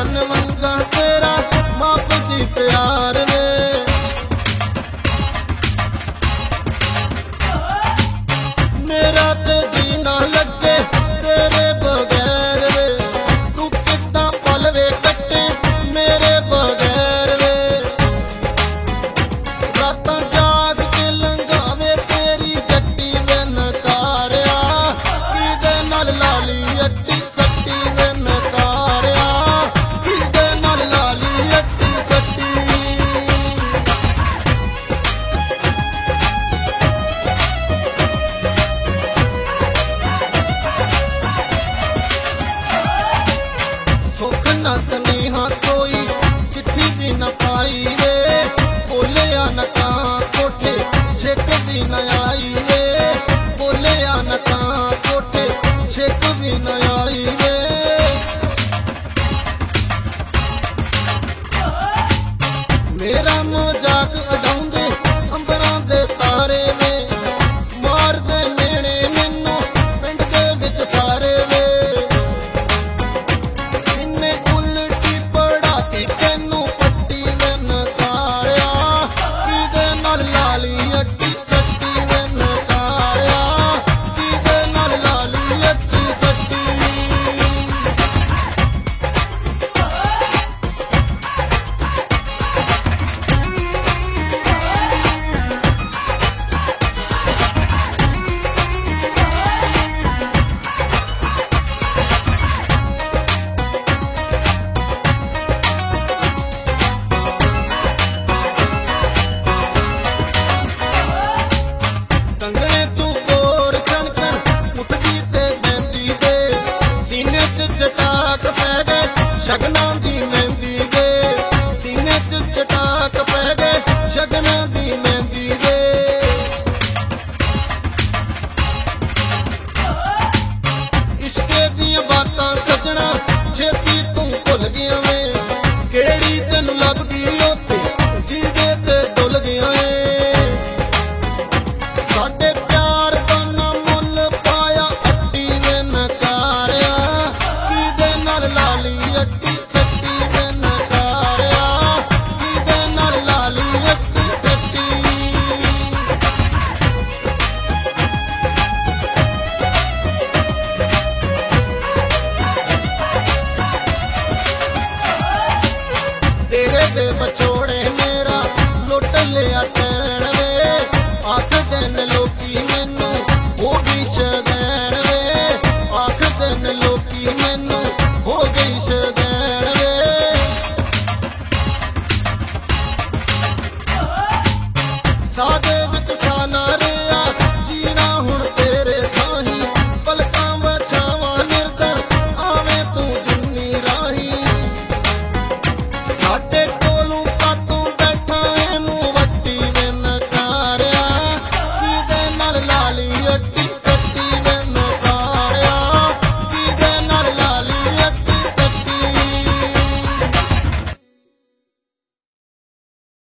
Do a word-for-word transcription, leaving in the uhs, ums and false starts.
धन मंगा तेरा माप दी प्यार वे। मेरा ते जी ना लगे तेरे बगैर वे, तू कितना पल वे कट्टे मेरे बगैर वे। रातां जाग के लंघावे तेरी जट्टी वे नकारिया, किदे नाल लाली अट्टी सट्टी वे नकारिया, किदे नाल लाली अट्टी सट्टी। सुख न स्नेहा कोई चिट्ठी भी न पाई वे, बोलिया न कां कोठे छिक भी न आई वे, बोलिया न कां कोठे छिक भी न आई वे। मेरा मजाक उड़ाउंदे अंबरां दे तारे वे, मारदे मेणे मैनू पिंड दे विच सारे वे। इन्ने उल्टी पड़ाती तैनू पट्टी वे नकारिया, किदे नाल लाली अट्टी सट्टी वे नकारिया, किदे नाल लाली अट्टी सट्टी। कंगने तू कोर छणकण उठदी ते बैंदी दे, सीने च चटाक पै गए शगनां दी मेहंदी दे, सीने च चटाक पै गए शगनां दी मेहंदी दे। इश्के दियां बातां सजना छेती तू भुल गया वे, केड़ी तैनू लभ गई उत्थे जीदे ते डुल गया ए। साडे प्यार दा ना मुल पाया अट्टी वे नकारिया, किदे नाल लाली अट्टी सट्टी वे नकारिया, किदे नाल लाली अट्टी सट्टी। तेरे वे बछोड़े मेरा लुट लिया तैन वे, आख दिन लोकी मैनू हो गई शगैन वे, आख दिन लोकी मैनू